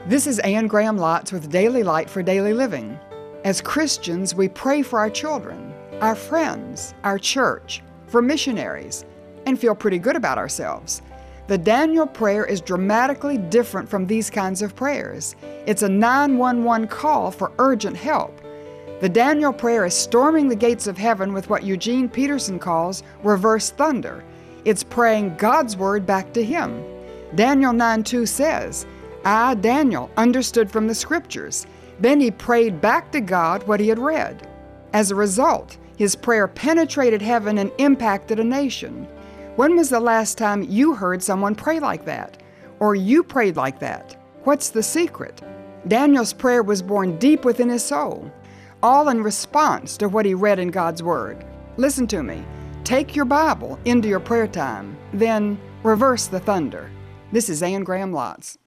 This is Anne Graham Lotz with Daily Light for Daily Living. As Christians, we pray for our children, our friends, our church, for missionaries, and feel pretty good about ourselves. The Daniel prayer is dramatically different from these kinds of prayers. It's a 911 call for urgent help. The Daniel prayer is storming the gates of heaven with what Eugene Peterson calls reverse thunder. It's praying God's word back to him. Daniel 9:2 says, "I, Daniel, understood from the scriptures." Then he prayed back to God what he had read. As a result, his prayer penetrated heaven and impacted a nation. When was the last time you heard someone pray like that? Or you prayed like that? What's the secret? Daniel's prayer was born deep within his soul, all in response to what he read in God's Word. Listen to me. Take your Bible into your prayer time, then reverse the thunder. This is Anne Graham Lotz.